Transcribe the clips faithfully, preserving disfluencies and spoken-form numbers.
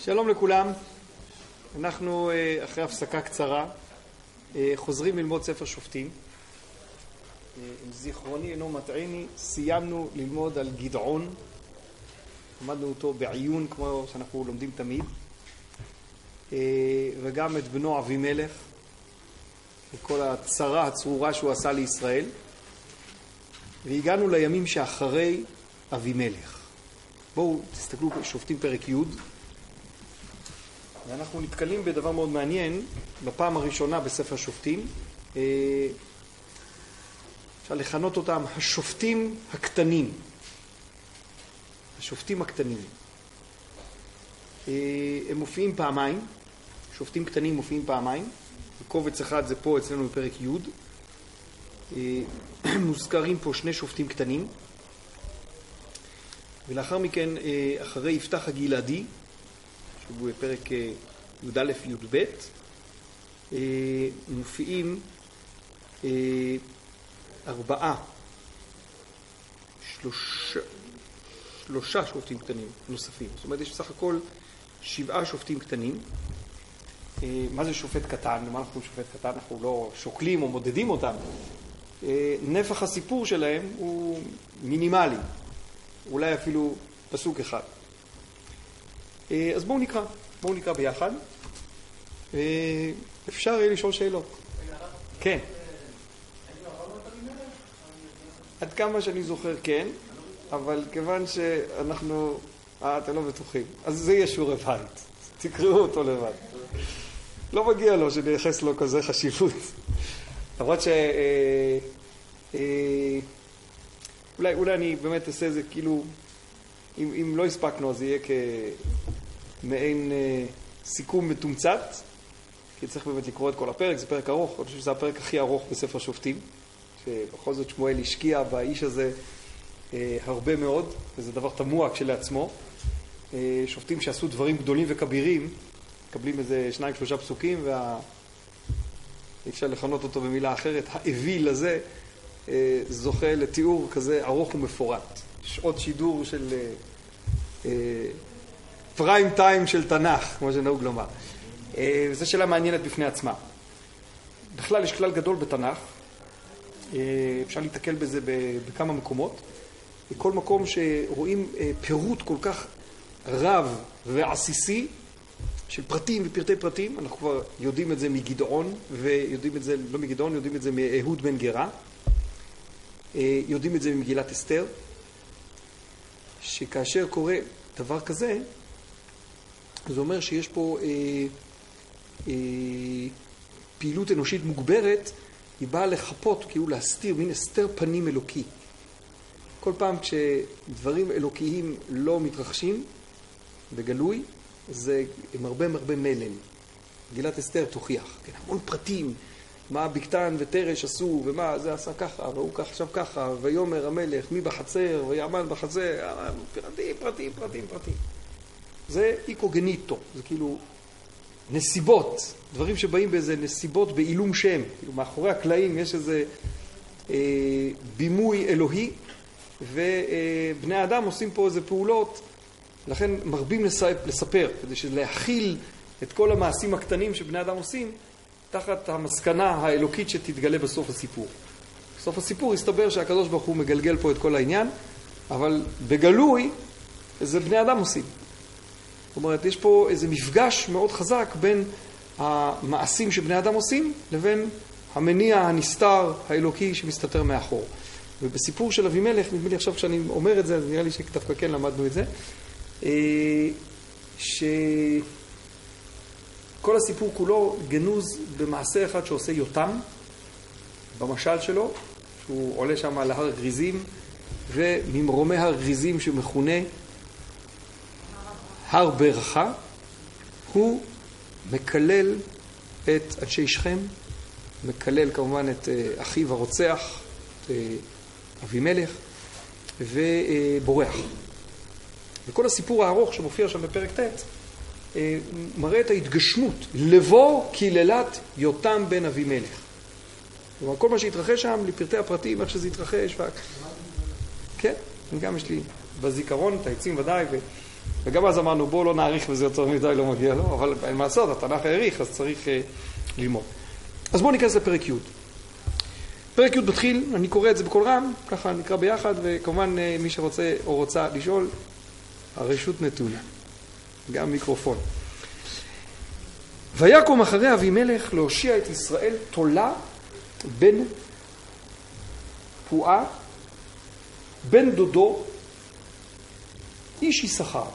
שלום לכולם, אנחנו אחרי הפסקה קצרה חוזרים ללמוד ספר שופטים. אם זיכרוני אינו מטעני, סיימנו ללמוד על גדעון, למדנו אותו בעיון כמו שאנחנו לומדים תמיד, וגם את בנו אבימלך, וכל הצרה הצרורה שהוא עשה לישראל, והגענו לימים שאחרי אבימלך. בואו תסתכלו שופטים פרק י', ואנחנו נתקלים בדבר מאוד מעניין בפעם הראשונה בספר שופטים. אפשר לכנות אותם השופטים הקטנים. השופטים הקטנים. הם מופיעים פעמיים, שופטים קטנים מופיעים פעמיים. בקובץ אחד זה פה אצלנו בפרק י'. מוזכרים פה שני שופטים קטנים. ולאחר מכן, אחרי יפתח הגלעדי, שהוא בפרק י"א י"ב, מופיעים ארבעה, שלושה, שלושה שופטים קטנים נוספים. זאת אומרת, יש בסך הכל שבעה שופטים קטנים. מה זה שופט קטן? מה אנחנו שופט קטן? אנחנו לא שוקלים או מודדים אותם. נפח הסיפור שלהם הוא מינימלי, אולי אפילו פסוק אחד. אז בואו נקרא, בואו נקרא ביחד. אפשר יהיה לשאול שאלות. כן. עד כמה שאני זוכר כן, אבל כיוון שאנחנו, אה, אתם לא בטוחים, אז זה יהיה שיעורי בית. תקראו אותו לבד. לא מגיע לו שנייחס לו כזה חשיבות. למרות ש... אולי, אולי אני באמת אעשה זה כאילו, אם, אם לא הספקנו אז זה יהיה כמעין אה, סיכום מתומצת, כי צריך באמת לקרוא את כל הפרק, זה פרק ארוך, אני חושב שזה הפרק הכי ארוך בספר שופטים, שבכל זאת שמואל השקיע באיש הזה אה, הרבה מאוד, וזה דבר תמוה כשלעצמו. אה, שופטים שעשו דברים גדולים וכבירים, מקבלים איזה שניים שלושה פסוקים, וה... אי אפשר לכנות אותו במילה אחרת, האוויל הזה, זוכה לתיאור כזה ארוך ומפורט. שעות שידור של פריים טיים של תנ"ך, כמו שנהוג לומר. וזו שאלה מעניינת בפני עצמה. בכלל יש כלל גדול בתנ"ך, אפשר להתקל בזה בכמה מקומות. בכל מקום שרואים פירוט כל כך רב ועסיסי של פרטים ופרטי פרטים, אנחנו כבר יודעים את זה מגדעון, ויודעים את זה, לא מגדעון, יודעים את זה מאהוד בן גרה, יודעים את זה ממגילת אסתר, שכאשר קורה דבר כזה, זה אומר שיש פה אה, אה, פעילות אנושית מוגברת, היא באה לחפות, כאילו להסתיר, מין אסתר פנים אלוקי. כל פעם כשדברים אלוקיים לא מתרחשים בגלוי, זה עם הרבה הרבה מלל. מגילת אסתר תוכיח, כן, המון פרטים, מה בקתן ותרש עשו, ומה זה עשה ככה, והוא כך עכשיו ככה, ויומר המלך, מי בחצר, ויעמן בחצר, פרטים, פרטים, פרטים, פרטים. זה איקוגניטו, זה כאילו נסיבות, דברים שבאים באיזה נסיבות בעילום שם, כאילו מאחורי הקלעים יש איזה אה, בימוי אלוהי, ובני האדם עושים פה איזה פעולות, לכן מרבים לספר, כדי להכיל את כל המעשים הקטנים שבני האדם עושים, תחת המסקנה האלוקית שתתגלה בסוף הסיפור. בסוף הסיפור הסתבר שהקדוש ברוך הוא מגלגל פה את כל העניין, אבל בגלוי זה בני אדם עושים. זאת אומרת, יש פה איזה מפגש מאוד חזק בין המעשים שבני אדם עושים, לבין המניע הנסתר האלוקי שמסתתר מאחור. ובסיפור של אבימלך, נדמה לי עכשיו כשאני אומר את זה, אז נראה לי שדווקא כן למדנו את זה, ש... כל הסיפור כולו גנוז במעשה אחד שעושה יותם, במשל שלו, שהוא עולה שם על הר גריזים, וממרומי הר גריזים שמכונה הר ברכה, הוא מקלל את אנשי שכם, מקלל כמובן את אחיו הרוצח, אבימלך, ובורח. וכל הסיפור הארוך שמופיע שם בפרק ט' מראה את ההתגשמות, לבוא קללת יותם בן אבימלך. כלומר, כל מה שהתרחש שם, לפרטי הפרטים, איך שזה התרחש. ו... כן, גם יש לי בזיכרון את העצים ודאי, וגם אז אמרנו, בואו לא נעריך וזה יותר מדי לא מגיע לו, אבל אין מה לעשות, התנ"ך העריך, אז צריך uh, ללמוד. אז בואו ניכנס לפרק י'. פרק י' מתחיל, אני קורא את זה בכל רם, ככה נקרא ביחד, וכמובן uh, מי שרוצה או רוצה לשאול, הרשות נתונה, גם מיקרופון. ויקום אחרי אבימלך להושיע את ישראל תולה בן פועה, בן דודו, איש יששכר,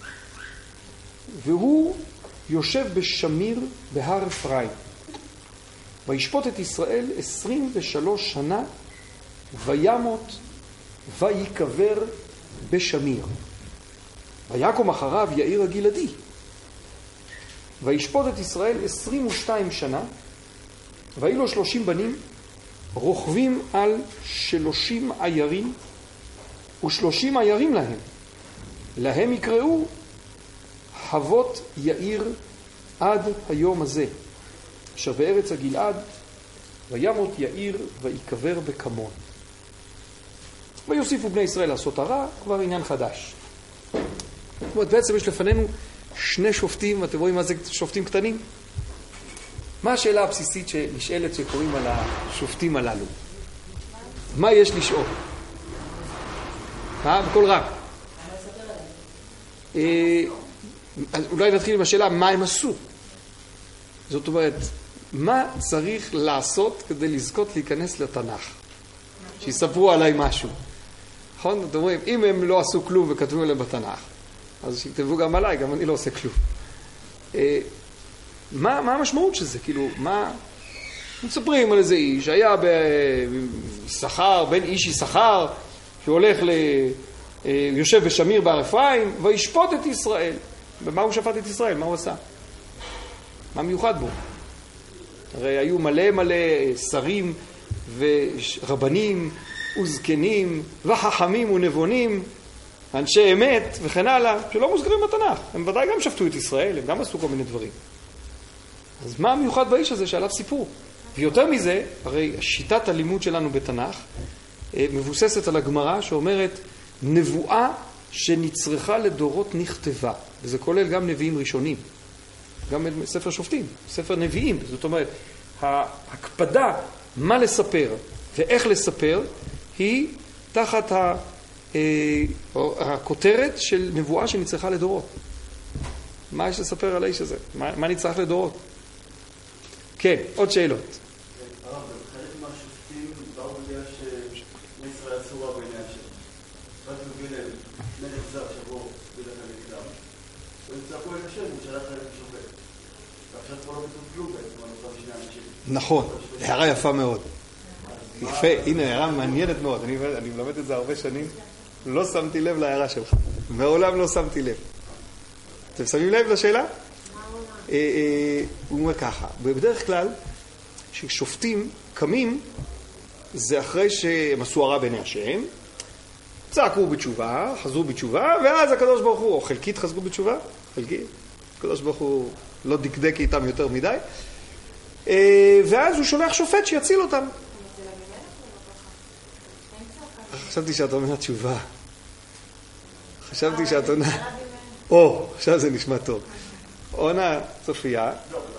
והוא יושב בשמיר בהר אפרים. וישפוט את ישראל עשרים ושלוש שנה, וימות ויקבר בשמיר. ויקום אחריו יאיר הגלעדי. וישפוט את ישראל עשרים ושתיים שנה, והיו לו שלושים בנים, רוכבים על שלושים עיירים, ושלושים עיירים להם. להם יקראו חוות יאיר עד היום הזה, אשר בארץ הגלעד, וימות יאיר ויקבר בקמון. ויוסיפו בני ישראל לעשות הרע, כבר עניין חדש. זאת אומרת, בעצם יש לפנינו שני שופטים, אתם רואים מה זה שופטים קטנים? מה השאלה הבסיסית שנשאלת שקוראים על השופטים הללו? מה יש לשאול? מה? בכל רע. אולי נתחיל עם השאלה מה הם עשו. זאת אומרת, מה צריך לעשות כדי לזכות להיכנס לתנ"ך? שיספרו עליי משהו. נכון? אתם רואים, אם הם לא עשו כלום וכתבו עליהם בתנ"ך, אז שיכתבו גם עליי, גם אני לא עושה כלום. מה, מה המשמעות של זה? כאילו, מה... מספרים על איזה איש, היה ביששכר, בן איש יששכר, שהולך ל... יושב בשמיר בהר אפרים, וישפוט את ישראל. ומה הוא שפט את ישראל? מה הוא עשה? מה מיוחד בו? הרי היו מלא מלא שרים ורבנים וזקנים וחכמים ונבונים, אנשי אמת וכן הלאה, שלא מוזכרים בתנ"ך. הם ודאי גם שפטו את ישראל, הם גם עשו כל מיני דברים. אז מה המיוחד באיש הזה שעליו סיפור? ויותר מזה, הרי שיטת הלימוד שלנו בתנ"ך מבוססת על הגמרא שאומרת נבואה שנצרכה לדורות נכתבה, וזה כולל גם נביאים ראשונים, גם ספר שופטים, ספר נביאים. זאת אומרת, ההקפדה מה לספר ואיך לספר היא תחת ה... הכותרת של נבואה שנצרכה לדורות. מה יש לספר על האיש הזה? מה, מה נצטרך לדורות? כן, עוד שאלות. הרב, חלק מהשופטים באו בגלל שישראל עשו רע בעיני השם. רק מביא להם מלך זר שבו בדרך הנקדם. וצעקו את השם, הוא שלח להם שופט. ועכשיו פה לא כתוב כלום בעצם, אני חושב שני אנשים. נכון, הערה יפה מאוד. יפה, הנה הערה מעניינת מאוד. אני, אני מלמד את זה הרבה שנים. לא שמתי לב להערה שלך. מעולם לא שמתי לב. אתם שמים לב לשאלה? הוא אומר ככה, בדרך כלל, כששופטים קמים, זה אחרי שהם עשו הרע בעיני השם, צעקו בתשובה, חזרו בתשובה, ואז הקדוש ברוך הוא, או חלקית חזרו בתשובה, חלקית, הקדוש ברוך הוא לא דקדק איתם יותר מדי, ואז הוא שולח שופט שיציל אותם. חשבתי שאת אומרת תשובה. חשבתי שאת עונה... או, עכשיו זה נשמע טוב. עונה צופיה.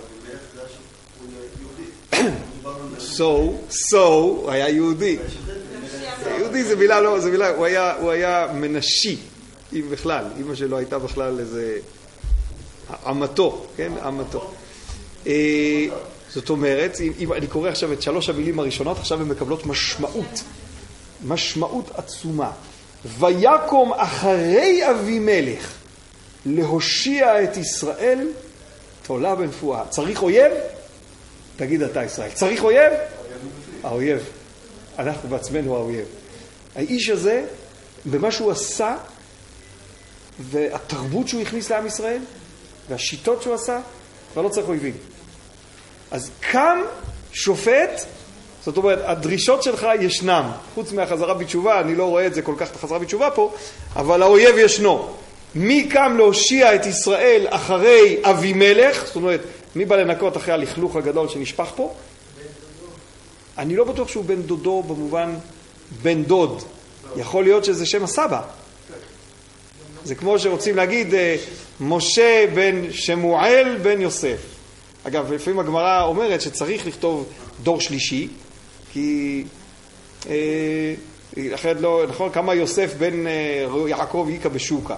so, so, הוא היה יהודי. יהודי זה מילה, לא, זה מילה, הוא היה, הוא היה מנשי, אם בכלל. אמא שלו הייתה בכלל איזה... עמתו, כן? עמתו. זאת אומרת, אם אני קורא עכשיו את שלוש המילים הראשונות, עכשיו הן מקבלות משמעות. משמעות עצומה. ויקום אחרי אבימלך להושיע את ישראל תולה בן פועה. צריך אויב? תגיד אתה ישראל. צריך אויב? האויב. אנחנו בעצמנו האויב. האיש הזה, במה שהוא עשה, והתרבות שהוא הכניס לעם ישראל, והשיטות שהוא עשה, כבר לא צריך אויבים. אז קם שופט, זאת אומרת, הדרישות שלך ישנם. חוץ מהחזרה בתשובה, אני לא רואה את זה כל כך, את החזרה בתשובה פה, אבל האויב ישנו. מי קם להושיע את ישראל אחרי אבימלך? זאת אומרת, מי בא לנקות אחרי הלכלוך הגדול שנשפך פה? אני לא בטוח שהוא בן דודו במובן בן דוד. יכול להיות שזה שם הסבא. זה כמו שרוצים להגיד משה בן שמואל בן יוסף. אגב, לפעמים הגמרא אומרת שצריך לכתוב דור שלישי, כי אה, אחרת לא, נכון, כמה יוסף בן אה, יעקב יקה בשוקה.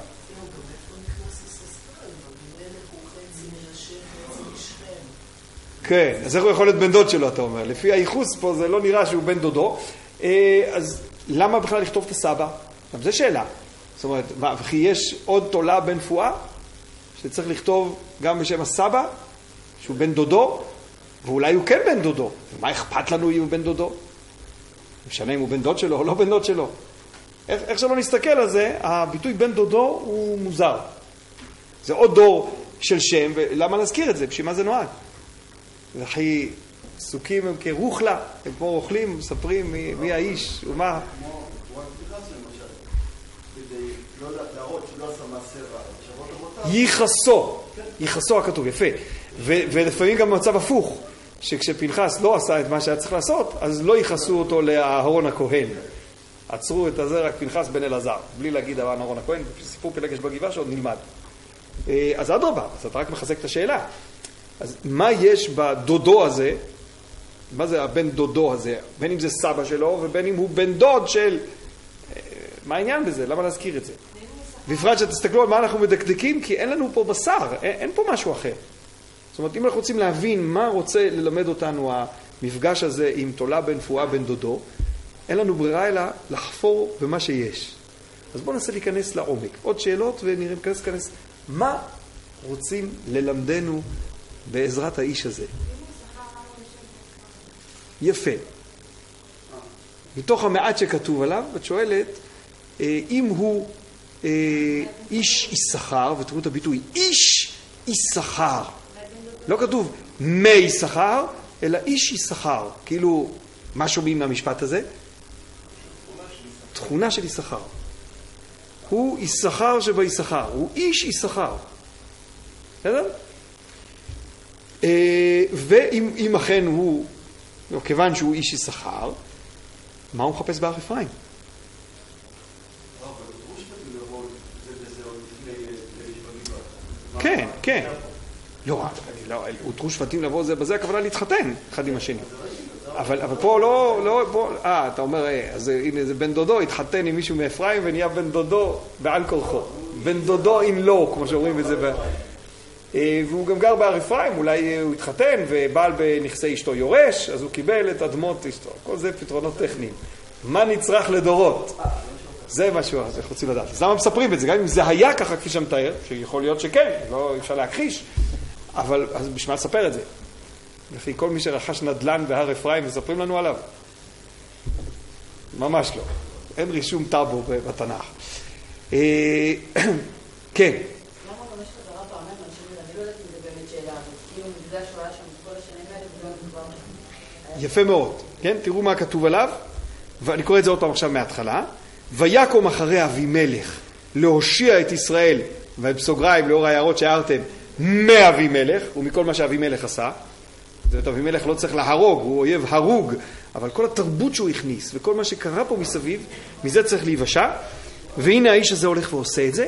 כן, אז איך הוא יכול להיות בן דוד שלו, אתה אומר? לפי הייחוס פה זה לא נראה שהוא בן דודו. אז למה בכלל לכתוב את הסבא? גם זו שאלה. זאת אומרת, וכי יש עוד תולה בן פועה, שצריך לכתוב גם בשם הסבא, שהוא בן דודו, ואולי הוא כן בן דודו. ומה אכפת לנו אם הוא בן דודו? משנה אם הוא בן דוד שלו או לא בן דוד שלו. איך, איך שלא נסתכל על זה, הביטוי בן דודו הוא מוזר. זה עוד דור של שם, ולמה להזכיר את זה? בשביל מה זה נועד? וכי פסוקים הם כרוחלה, הם כמו רוכלים, מספרים מי, מי האיש ומה. כמו פנחס למשל, כדי לא להראות שלא עשה מעשה רע, שבות אבותיו. ייחסו, ייחסו הכתוב, יפה. ו- ולפעמים גם במצב הפוך, שכשפנחס לא עשה את מה שהיה צריך לעשות, אז לא ייחסו אותו לאהרון הכהן. עצרו את הזה רק פנחס בן אלעזר, בלי להגיד אהרון הכהן, סיפור פלגש בגבעה שעוד נלמד. אז אדרבה, אז אתה רק מחזק את השאלה. אז מה יש בדודו הזה, מה זה הבן דודו הזה, בין אם זה סבא שלו ובין אם הוא בן דוד של, מה העניין בזה? למה להזכיר את זה? בפרט שתסתכלו על מה אנחנו מדקדקים, כי אין לנו פה בשר, אין, אין פה משהו אחר. זאת אומרת, אם אנחנו רוצים להבין מה רוצה ללמד אותנו המפגש הזה עם תולה בן פועה בן דודו, אין לנו ברירה אלא לחפור במה שיש. אז בואו ננסה להיכנס לעומק. עוד שאלות ונראה נכנס כנס. מה רוצים ללמדנו בעזרת האיש הזה? יפה. מתוך המעט שכתוב עליו, את שואלת, אם הוא איש יששכר, ותראו את הביטוי, איש יששכר. לא כתוב מי יששכר, אלא איש יששכר. כאילו, מה שומעים מהמשפט הזה? תכונה של יששכר. הוא יששכר שביששכר, הוא איש יששכר. בסדר? ואם אכן הוא, כיוון שהוא איש יששכר, מה הוא מחפש בהר אפרים? כן, כן. לא, הותרו שבטים לבוא זה בזה, הכוונה להתחתן אחד עם השני. אבל, אבל פה לא, לא, פה, אה, אתה אומר, אז הנה זה בן דודו, התחתן עם מישהו מאפרים ונהיה בן דודו בעל כורחו. בן דודו אין לו, כמו שאומרים את זה. ב... והוא גם גר בהר אפרים, אולי הוא התחתן ובעל בנכסי אשתו יורש, אז הוא קיבל את אדמות אשתו. כל זה פתרונות טכניים. מה נצרך לדורות? זה משהו, אז אנחנו רוצים לדעת. אז למה מספרים את זה? גם אם זה היה ככה כפי שמתאר, שיכול להיות שכן, לא אפשר להכחיש, אבל אז בשביל לספר את זה. לפי כל מי שרכש נדל"ן בהר אפרים, מספרים לנו עליו. ממש לא. אין רישום טאבו בתנ"ך. כן. למה חמש חזרה פעמים, אני לא יודעת אם זה באמת שאלה, אבל כאילו מפגש שהוא היה שם כל השנים האלה, וגם כבר... יפה מאוד. כן, תראו מה כתוב עליו, ואני קורא את זה עוד פעם עכשיו מההתחלה. ויקום אחרי אבימלך להושיע את ישראל, ובסוגריים לאור ההערות שהערתם, מאבימלך, ומכל מה שאבימלך עשה. זאת אומרת, אבימלך לא צריך להרוג, הוא אויב הרוג, אבל כל התרבות שהוא הכניס, וכל מה שקרה פה מסביב, מזה צריך להיוושע. והנה האיש הזה הולך ועושה את זה,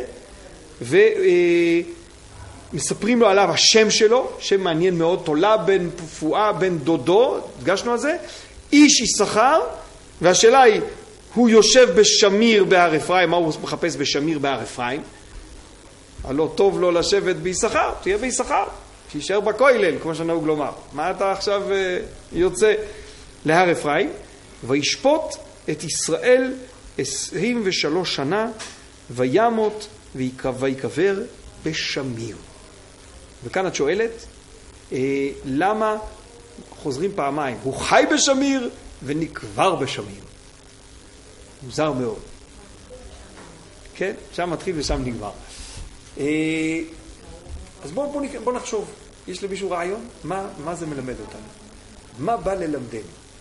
ומספרים לו עליו השם שלו, שם מעניין מאוד, תולה בן פועה, בן דודו, הדגשנו על זה, איש יששכר, והשאלה היא, הוא יושב בשמיר בהר אפרים, מה הוא מחפש בשמיר בהר אפרים? הלא טוב לו לשבת ביששכר, תהיה ביששכר, שישאר בכולל, כמו שנהוג לומר. מה אתה עכשיו יוצא להר אפרים? וישפוט את ישראל עשרים ושלוש שנה, וימות ויקבר בשמיר. וכאן את שואלת, אה, למה חוזרים פעמיים? הוא חי בשמיר ונקבר בשמיר. מוזר מאוד. כן? שם מתחיל ושם נגמר. אה, אז בואו בוא, בוא נחשוב. יש למישהו רעיון? מה, מה זה מלמד אותנו? מה בא ללמדנו?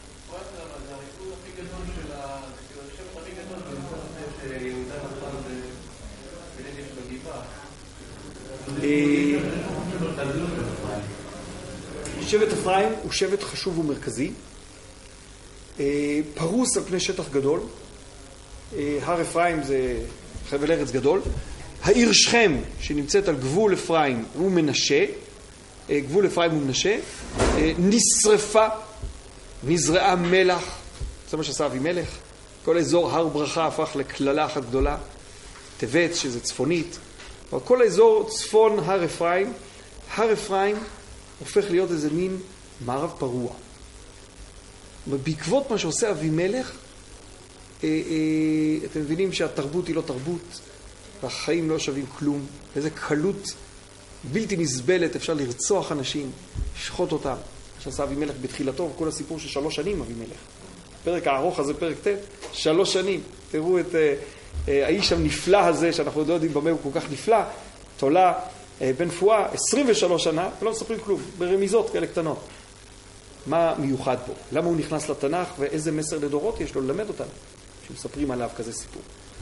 שבט אפרים הוא שבט חשוב ומרכזי, פרוס על פני שטח גדול. הר אפרים זה חבל ארץ גדול. העיר שכם, שנמצאת על גבול אפרים ומנשה, גבול אפרים ומנשה, נשרפה, נזרעה מלח, זה מה שעשה אבימלך. כל אזור הר ברכה הפך לכללה אחת גדולה, טבת, שזה צפונית, אבל כל האזור צפון הר אפרים, הר אפרים הופך להיות איזה מין מערב פרוע. בעקבות מה שעושה אבימלך, אה, אה, אתם מבינים שהתרבות היא לא תרבות, והחיים לא שווים כלום, איזה קלות בלתי נסבלת, אפשר לרצוח אנשים, לשחוט אותם. שעשה אבימלך בתחילתו, כל הסיפור של שלוש שנים אבימלך. פרק הארוך הזה, פרק ט', שלוש שנים. תראו את אה, אה, האיש הנפלא הזה, שאנחנו לא יודעים במה הוא כל כך נפלא, תולה אה, בן פועה, עשרים ושלוש שנה, ולא מספרים כלום, ברמיזות כאלה קטנות. מה מיוחד פה? למה הוא נכנס לתנ"ך, ואיזה מסר לדורות יש לו ללמד אותנו, שמספרים עליו כזה סיפור.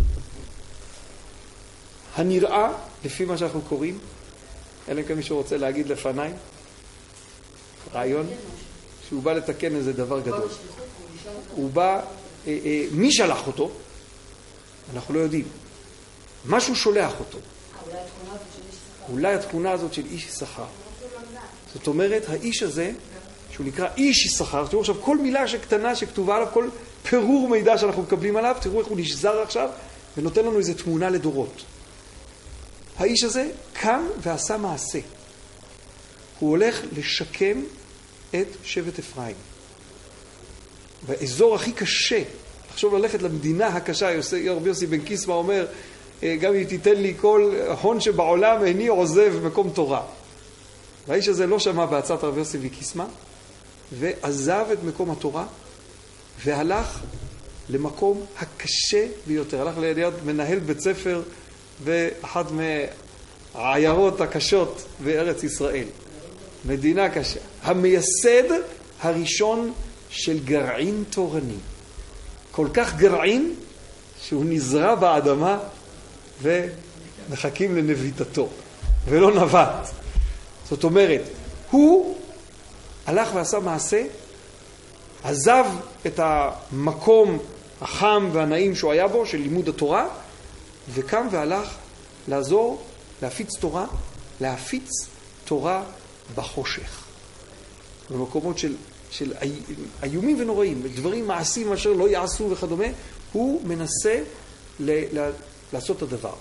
הנראה, לפי מה שאנחנו קוראים, אלא אם כן מישהו רוצה להגיד לפניי, רעיון, שהוא בא לתקן איזה דבר גדול. הוא בא, אה, אה, מי שלח אותו? אנחנו לא יודעים. משהו שולח אותו. אולי התכונה הזאת של איש יששכר. זאת אומרת, האיש הזה, שהוא נקרא איש יששכר, תראו עכשיו כל מילה שקטנה שכתובה עליו, כל פירור מידע שאנחנו מקבלים עליו, תראו איך הוא נשזר עכשיו, ונותן לנו איזו תמונה לדורות. האיש הזה קם ועשה מעשה. הוא הולך לשקם את שבט אפרים. והאזור הכי קשה, לחשוב ללכת למדינה הקשה, רבי יוסי בן קיסמא אומר, גם אם תיתן לי כל הון שבעולם, איני עוזב מקום תורה. והאיש הזה לא שמע בעצת רבי יוסי בן קיסמא, ועזב את מקום התורה, והלך למקום הקשה ביותר. הלך ליד מנהל בית ספר, באחת מהעיירות הקשות בארץ ישראל. מדינה קשה. המייסד הראשון של גרעין תורני. כל כך גרעין שהוא נזרע באדמה ומחכים לנביטתו. ולא נבט. זאת אומרת, הוא הלך ועשה מעשה, עזב את המקום החם והנעים שהוא היה בו, של לימוד התורה, וקם והלך לעזור, להפיץ תורה, להפיץ תורה בחושך. במקומות של, של איומים ונוראים, דברים מעשים אשר לא יעשו וכדומה, הוא מנסה ל, ל, לעשות את הדבר.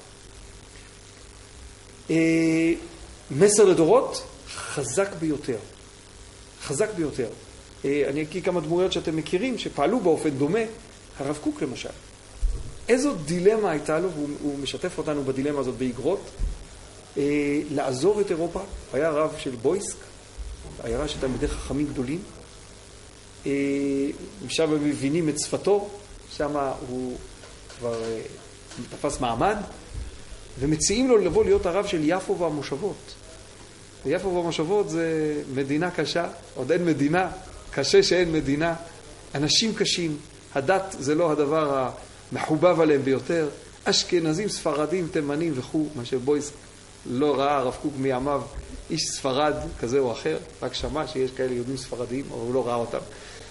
מסר לדורות, חזק ביותר. חזק ביותר. אני אקריא כמה דמויות שאתם מכירים, שפעלו באופן דומה, הרב קוק למשל. איזו דילמה הייתה לו, והוא משתף אותנו בדילמה הזאת באגרות, אה, לעזוב את אירופה. היה רב של בויסק, עיירה של תלמידי חכמים גדולים, אה, שם הם מבינים את שפתו, שם הוא כבר אה, תפס מעמד, ומציעים לו לבוא להיות הרב של יפו והמושבות. ויפו והמושבות זה מדינה קשה, עוד אין מדינה, קשה שאין מדינה, אנשים קשים, הדת זה לא הדבר המחובב עליהם ביותר, אשכנזים, ספרדים, תימנים וכו', מה שבויסק לא ראה הרב קוק מימיו איש ספרד כזה או אחר, רק שמע שיש כאלה יהודים ספרדים, אבל הוא לא ראה אותם.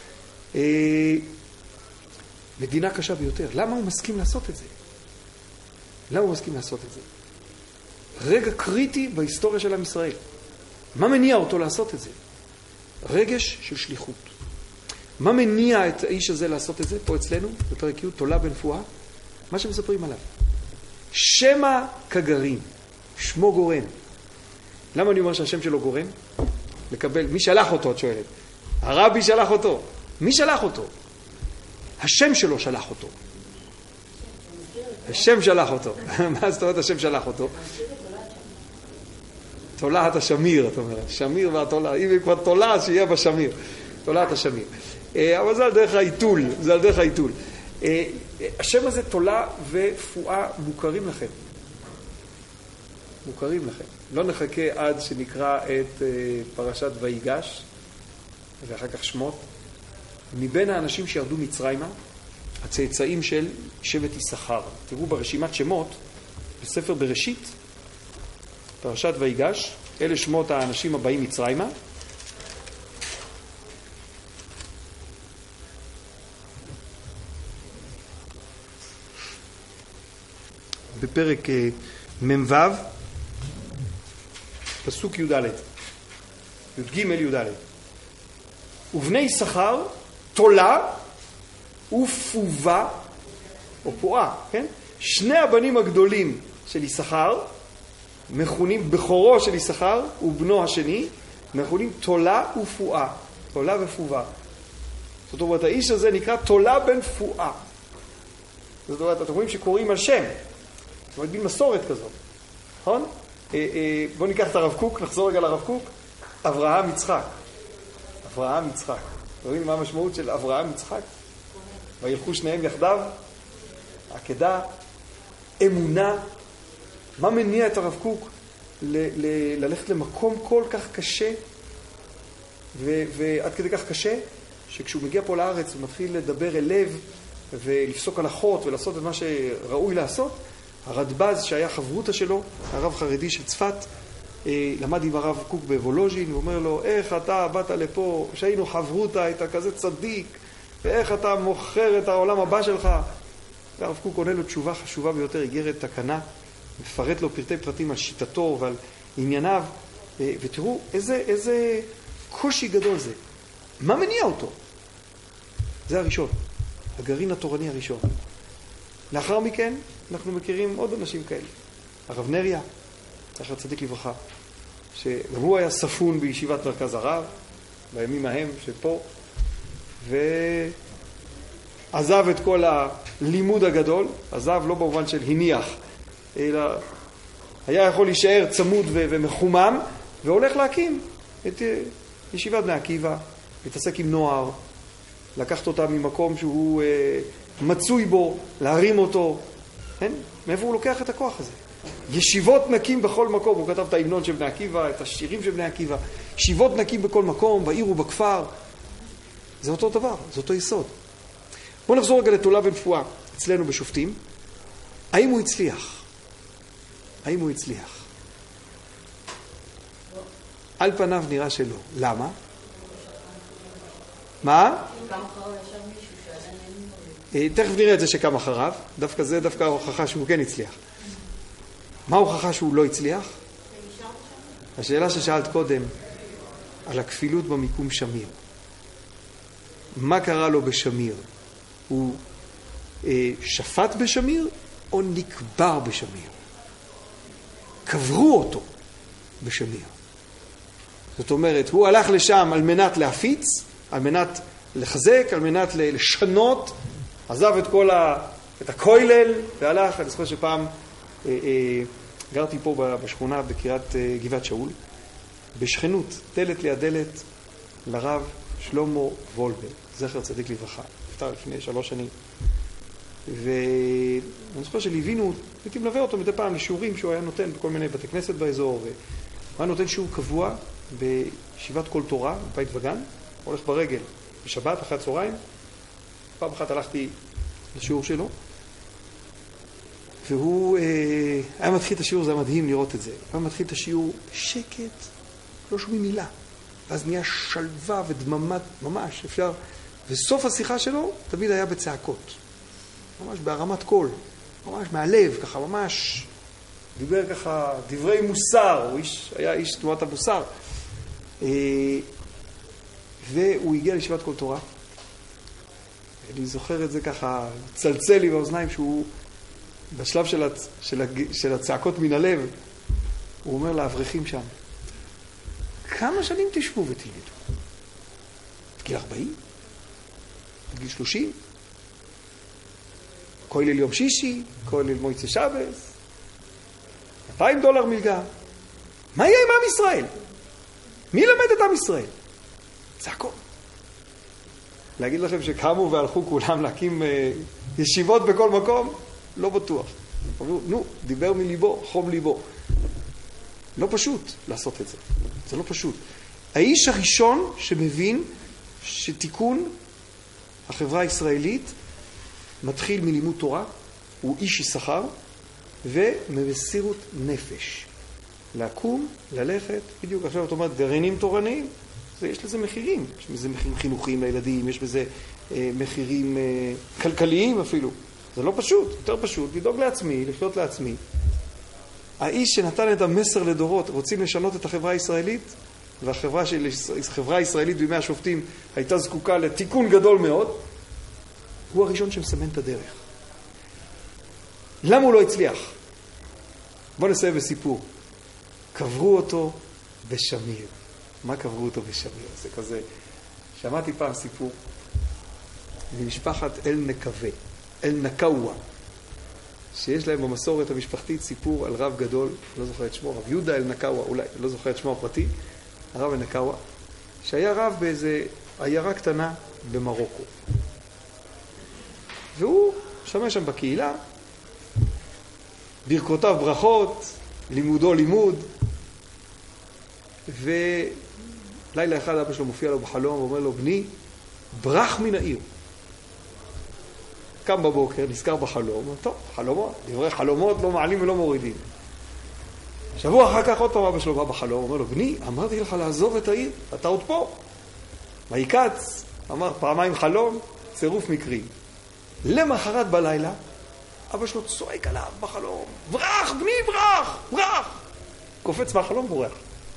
מדינה קשה ביותר. למה הוא מסכים לעשות את זה? למה הוא מסכים לעשות את זה? רגע קריטי בהיסטוריה של עם ישראל. מה מניע אותו לעשות את זה? רגש של שליחות. מה מניע את האיש הזה לעשות את זה? פה אצלנו, בפרק י' תולה בן פועה, מה שמספרים עליו. שמה כגרעין, שמו גורם. למה אני אומר שהשם שלו גורם? לקבל, מי שלח אותו, את שואלת? הרבי שלח אותו. מי שלח אותו? השם שלו שלח אותו. השם שלח אותו. מה זאת אומרת השם שלח אותו? תולעת השמיר, את אומרת. שמיר והתולעת. אם היא כבר תולעת, שיהיה בשמיר. תולעת השמיר. אבל זה על דרך העיתול. זה על דרך העיתול. השם הזה תולה ופועה מוכרים לכם. מוכרים לכם. לא נחכה עד שנקרא את פרשת ויגש, ואחר כך שמות. מבין האנשים שירדו מצרימה, הצאצאים של שבט יששכר. תראו ברשימת שמות, בספר בראשית, פרשת ויגש, אלה שמות האנשים הבאים מצרימה. בפרק מ"ו, פסוק י"ד, י"ג י"ד. ובני יששכר תולה ופובה, או פועה, כן? שני הבנים הגדולים של יששכר, מכונים, בכורו של יששכר ובנו השני, מכונים תולה ופועה, תולה ופובה. זאת אומרת, האיש הזה נקרא תולה בן פועה. זאת אומרת, אתם רואים שקוראים על שם. זאת אומרת, בין מסורת כזאת. נכון? בואו ניקח את הרב קוק, נחזור רגע לרב קוק. אברהם יצחק. אברהם יצחק. רואים מה המשמעות של אברהם יצחק? וילכו שניהם יחדיו. עקדה, אמונה. מה מניע את הרב קוק ל- ל- ללכת למקום כל כך קשה, ו- ועד כדי כך קשה, שכשהוא מגיע פה לארץ הוא מתחיל לדבר אל לב ולפסוק הלכות ולעשות את מה שראוי לעשות. הרדב"ז שהיה חברותא שלו, הרב חרדי של צפת, למד עם הרב קוק בוולוז'ין, ואומר לו, איך אתה באת לפה, שהיינו חברותא, היית כזה צדיק, ואיך אתה מוכר את העולם הבא שלך? והרב קוק עונה לו תשובה חשובה ביותר, איגרת תקנה, מפרט לו פרטי פרטים על שיטתו ועל ענייניו, ותראו איזה, איזה קושי גדול זה. מה מניע אותו? זה הראשון, הגרעין התורני הראשון. לאחר מכן אנחנו מכירים עוד אנשים כאלה. הרב נריה, זכר צדיק לברכה, שגם הוא היה ספון בישיבת מרכז הרב, בימים ההם שפה, ועזב את כל הלימוד הגדול, עזב לא במובן של הניח, אלא היה יכול להישאר צמוד ומחומם, והולך להקים את ישיבת בני עקיבא, להתעסק עם נוער, לקחת אותה ממקום שהוא אה, מצוי בו, להרים אותו. כן? מאיפה הוא לוקח את הכוח הזה? ישיבות נקים בכל מקום. הוא כתב את ההמנון של בני עקיבא, את השירים של בני עקיבא. ישיבות נקים בכל מקום, בעיר ובכפר. זה אותו דבר, זה אותו יסוד. בואו נחזור רגע לתולה בן פועה, אצלנו בשופטים. האם הוא הצליח? האם הוא הצליח? על פניו נראה שלא. למה? מה? תכף נראה את זה שקם אחריו. דווקא זה דווקא ההוכחה שהוא כן הצליח. מה ההוכחה שהוא לא הצליח? השאלה ששאלת קודם על הכפילות במיקום שמיר. מה קרה לו בשמיר? הוא אה, שפט בשמיר או נקבר בשמיר? קברו אותו בשמיר. זאת אומרת, הוא הלך לשם על מנת להפיץ, על מנת לחזק, על מנת לשנות, עזב את כל ה... את הכולל והלך. אני זוכר שפעם אה, אה, גרתי פה בשכונה בקריית אה, גבעת שאול, בשכנות, דלת ליד דלת, לרב שלמה וולבר, זכר צדיק לברכה, נפטר לפני שלוש שנים. ואני זוכר שליווינו, הייתי מלווה אותו מדי פעם לשיעורים שהוא היה נותן בכל מיני בתי כנסת באזור, והוא היה נותן שיעור קבוע בישיבת כל תורה, בבית וגן, הולך ברגל בשבת אחרי הצהריים. פעם אחת הלכתי לשיעור שלו, והוא אה, היה מתחיל את השיעור, זה היה מדהים לראות את זה. הוא היה מתחיל את השיעור שקט, לא שומעים מילה. ואז נהיה שלווה ודממת, ממש אפשר. וסוף השיחה שלו תמיד היה בצעקות. ממש בהרמת קול, ממש מהלב, ככה ממש דיבר ככה דברי מוסר, הוא איש, היה איש תנועת המוסר. אה, והוא הגיע לישיבת כל תורה. אני זוכר את זה ככה, צלצל לי באוזניים שהוא בשלב של, הצ... של, הג... של הצעקות מן הלב, הוא אומר לאברכים שם, כמה שנים תשבו ותלמדו? גיל ארבעים? גיל שלושים? כולל יום שישי? כולל מויצא שבס? אלפיים דולר מלגה? מה יהיה עם עם ישראל? מי למד את עם ישראל? צעקות. להגיד לכם שקמו והלכו כולם להקים ישיבות בכל מקום? לא בטוח. אמרו, נו, דיבר מליבו, חום ליבו. לא פשוט לעשות את זה. זה לא פשוט. האיש הראשון שמבין שתיקון החברה הישראלית מתחיל מלימוד תורה, הוא איש יששכר, וממסירות נפש. לקום, ללכת, בדיוק עכשיו את אומרת, גרעינים תורניים, יש לזה מחירים. יש בזה מחירים חינוכיים לילדים, יש בזה אה, מחירים אה, כלכליים אפילו. זה לא פשוט, יותר פשוט, לדאוג לעצמי, לחיות לעצמי. האיש שנתן את המסר לדורות. רוצים לשנות את החברה הישראלית, והחברה של, החברה הישראלית בימי השופטים הייתה זקוקה לתיקון גדול מאוד, הוא הראשון שמסמן את הדרך. למה הוא לא הצליח? בואו נסיים בסיפור. קברו אותו בשמיר. מה קברו אותו בשמיר? זה כזה, שמעתי פעם סיפור ממשפחת אל נקווה, אל נקאווה, שיש להם במסורת המשפחתית סיפור על רב גדול, לא זוכר את שמו, רב יהודה אל נקאווה, אולי, לא זוכר את שמו הפרטי, הרב אל נקאווה, שהיה רב באיזה עיירה קטנה במרוקו. והוא שמע שם בקהילה, ברכותיו ברכות, לימודו לימוד, ולילה אחד אבא שלו מופיע לו בחלום ואומר לו, בני, ברח מן העיר. קם בבוקר, נזכר בחלום, טוב, חלומות, דברי חלומות לא מעלים ולא מורידים. שבוע אחר כך עוד פעם אבא שלו בא בחלום, אומר לו, בני, אמרתי לך לעזוב את העיר, אתה עוד פה. ויקץ, אמר פעמיים חלום, צירוף מקרי. למחרת בלילה, אבא שלו צועק עליו בחלום, ברח, בני, ברח, ברח. קופץ מהחלום, בורח.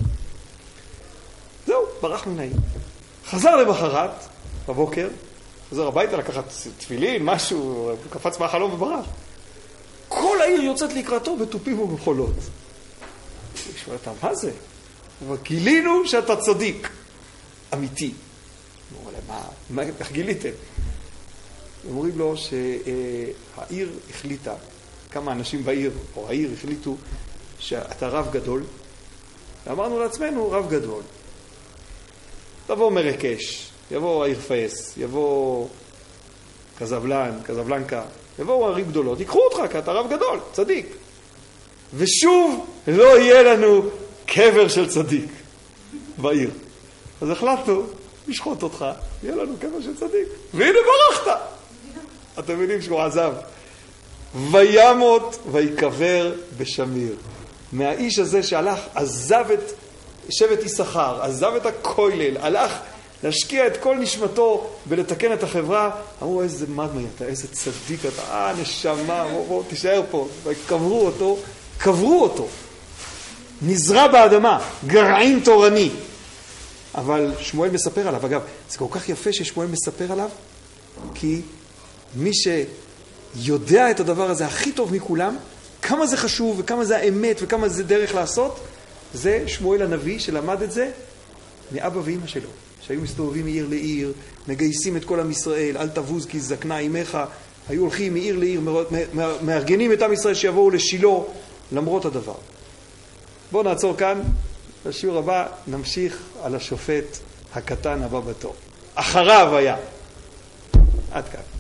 זהו, ברח מן העיר. חזר למחרת, בבוקר, חזר הביתה לקחת תפילין, משהו, קפץ מהחלום וברח. כל העיר יוצאת לקראתו בתופים ובחולות. הוא שואל אותם, מה זה? אבל גילינו שאתה צדיק. אמיתי. הוא אומר להם, מה, איך גיליתם? אומרים לו שהעיר החליטה, כמה אנשים בעיר, או העיר החליטו, שאתה רב גדול. ואמרנו לעצמנו, רב גדול. תבוא מרקש, יבוא העיר פייס, יבוא קזבלן, קזבלנקה, יבואו ערים גדולות, ייקחו אותך, כי אתה רב גדול, צדיק. ושוב לא יהיה לנו קבר של צדיק בעיר. אז החלטנו, נשחוט אותך, יהיה לנו קבר של צדיק. והנה ברחת. אתם יודעים שהוא עזב. וימות ויקבר בשמיר. מהאיש הזה שהלך, עזב את שבט יששכר, עזב את הכולל, הלך להשקיע את כל נשמתו ולתקן את החברה. אמרו, איזה מדמי אתה, איזה צדיק אתה, אה, נשמה, בוא, בוא, תישאר פה. וקברו אותו, קברו אותו. נזרע באדמה, גרעין תורני. אבל שמואל מספר עליו, אגב, זה כל כך יפה ששמואל מספר עליו, כי מי שיודע את הדבר הזה הכי טוב מכולם, כמה זה חשוב וכמה זה האמת וכמה זה דרך לעשות, זה שמואל הנביא שלמד את זה מאבא ואמא שלו, שהיו מסתובבים מעיר לעיר, מגייסים את כל עם ישראל, אל תבוז כי זקנה אימך, היו הולכים מעיר לעיר, מארגנים את עם ישראל שיבואו לשילה למרות הדבר. בואו נעצור כאן, בשיעור הבא נמשיך על השופט הקטן הבא בתור. אחריו היה. עד כאן.